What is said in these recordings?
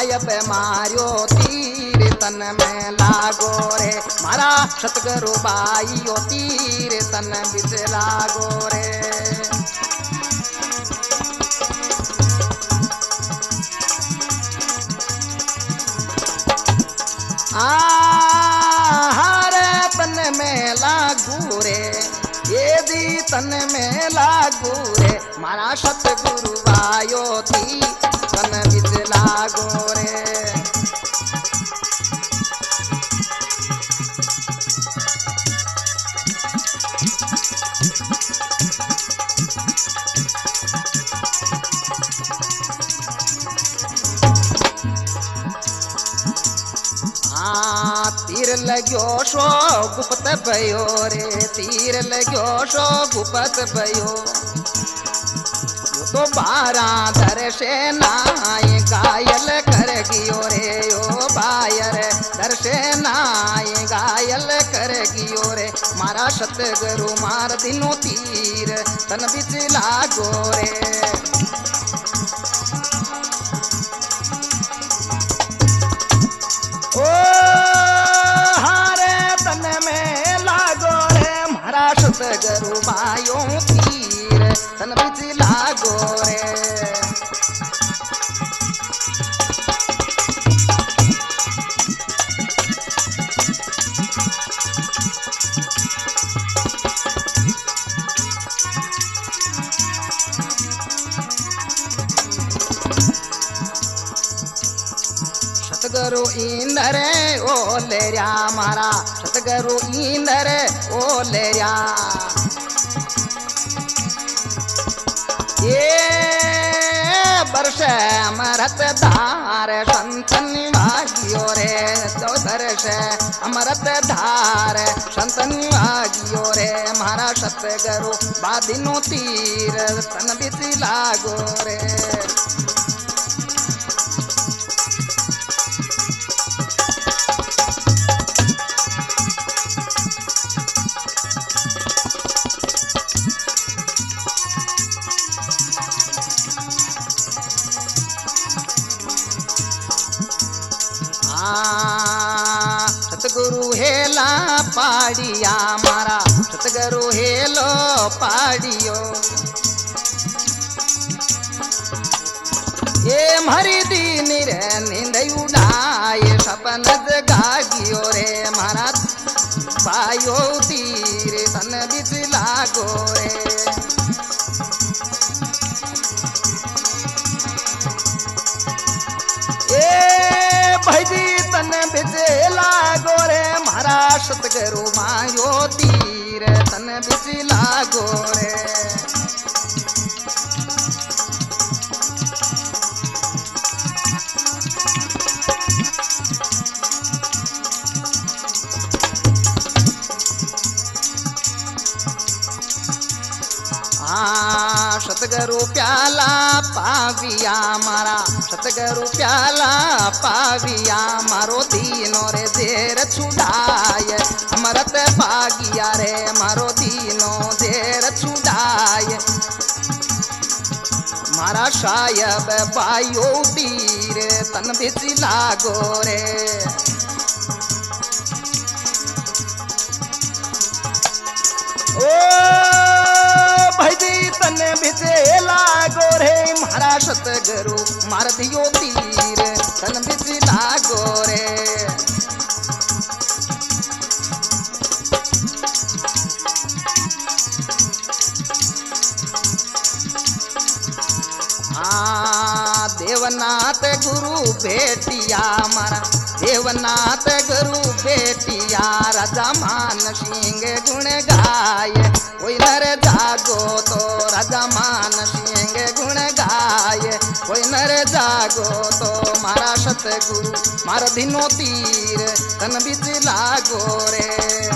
साहेब Mario तीर तन में लागो रे मारा सतगुरु बाइयो तीर तन बिच लागो रे। हारे तन में लागू रे ये दी तन में लागू रे मारा सतगुरु आयो थी तन बिच लागो रे। तीर लग्यो शो गुप्त भयो रे तीर लग्यो शो गुप्त भयो तो 12 दर्शे नाय घायल कर गियो रे ओ बायर दर्शे नाय घायल कर गियो रे मारा सतगुरु मार दिनो तीर तन बिच लागो रे। ओ हारे तन में लागो रे मारा सतगुरु बायो तीर तन बिच लागो रे। सतगुरु इंदर ओ लेरिया मारा सतगुरु इंदर ओ लेरिया ये वर्ष अमरत धार संतन भागियो रे चौदर्श अमरत धार संतन भागियो रे मारा सतगुरु बादिनो तीर तन बिच लागो रे। सतगुरु हेला पाड़िया मारा सतगुरु हेलो पाड़ियो ये मरी दीन रे नींद उड़ाए सपन जगागियो रे मारा पायो तीर तन बिच लागो रे। भजी तन बिच लागो रे मारा सतगुरु मायो तीर तन बिच लागो रे। सतगुरु प्याला पाविया मारा सतगुरु प्याला पाविया मारो दीनो रे देर छुड़ाए अमरत पागिया रे मारो दीनो देर छुड़ाए मारा साहेब बायो तीर तन बिच लागो रे। भजी तन बिच लागो रे मारा सतगुरु मार दियो तीर तन बिच लागो रे। देवनाथ गुरु बेटिया मारा देवनाथ गुरु बेटिया राजा मान सिंह गुण गाए कोई नर जागो तो राजा मान सिंह गुण गाए कोई नर जागो तो मारा सतगुरु मार दिनो तीर तन बिच लागो रे।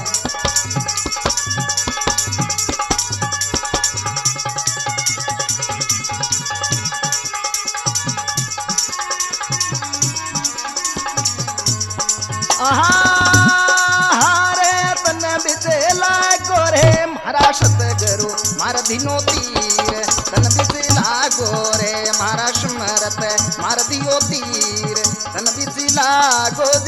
हारे तन बिच लागो रे मारा सतगुरु मार दिनो तीर तन बिच लागो रे मारा स्मरत मार दियो तीर जागो